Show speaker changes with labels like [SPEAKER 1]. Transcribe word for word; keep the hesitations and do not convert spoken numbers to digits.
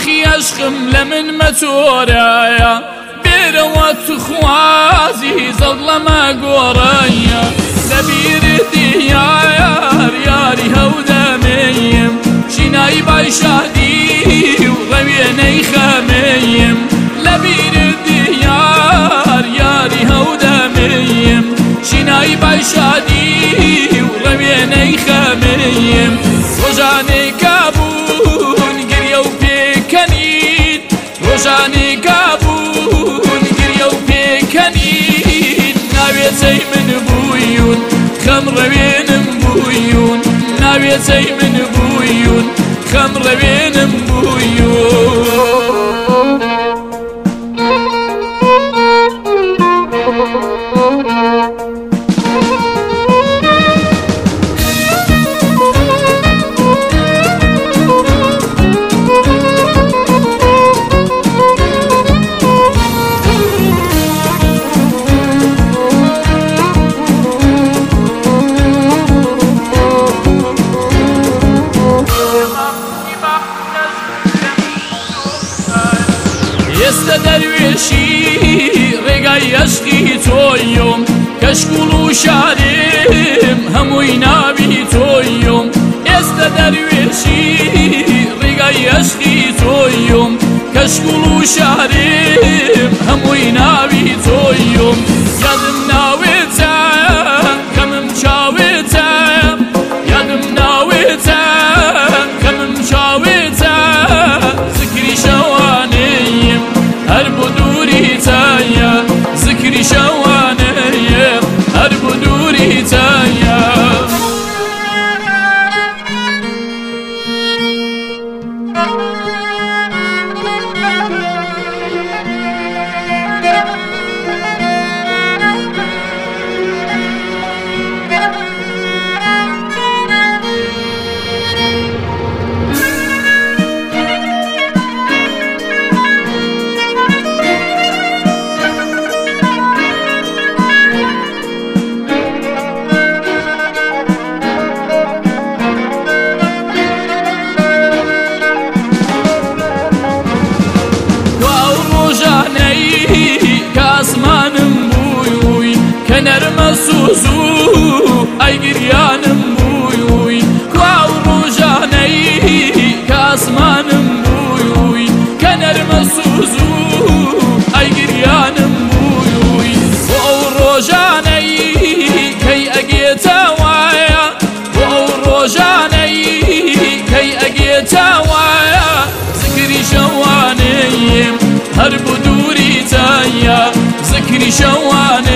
[SPEAKER 1] آخی عشقم لمن مەتۆرایە بێرەوە توخوازی زەڵ لەمە گۆڕایە لەبیرتی یار یاری هەودەمەیم شینایی بای شادی و ڕەوێنەی خەمەیم لەبیرتی یار یاری هەودەمەیم شینایی بای شادی و ڕەوێنەی خەمەیم ڕۆژانەی کابوون گریە و پێکەنین ڕۆژانەی کابوون گریە و پێکەنین ناوێچەی من بوویون خەم ڕەوێنم بوویون ناوێچەی من بوویون خەم ڕەوێنم بوویون ئێستا دەروێشی ڕێگای عەشقی تۆیۆم کەشکوڵ و شارێم هەمووی ناوی تۆیۆم ئێستا دەروێشی ڕێگای عەشقی تۆیۆم کەشکوڵ و شارێم هەمووی ناوی تۆیۆم یادم ناوێتە کەمم چاوێتە یادم ناوێتە کەمم چاوێتە زکری شەوانەیەم هەر بۆ دووری تایە زکری شەوانەیەم هەر بۆ دووری تایە کاسمانم بووی کە نەرمە سوز و ئەیگریانم بووی کوا و ڕۆژانەی کاسمانم بووی کە نەرمە سوز و ئەیگریانم بووی بۆ ئەو ڕۆژانەی کەی ئەگێتە وایە بۆ ئەو ڕۆژانەی کەی ئەگێتە وایە زکری شەوانەیەم هەر بۆ دووری تایە زکری شەوانە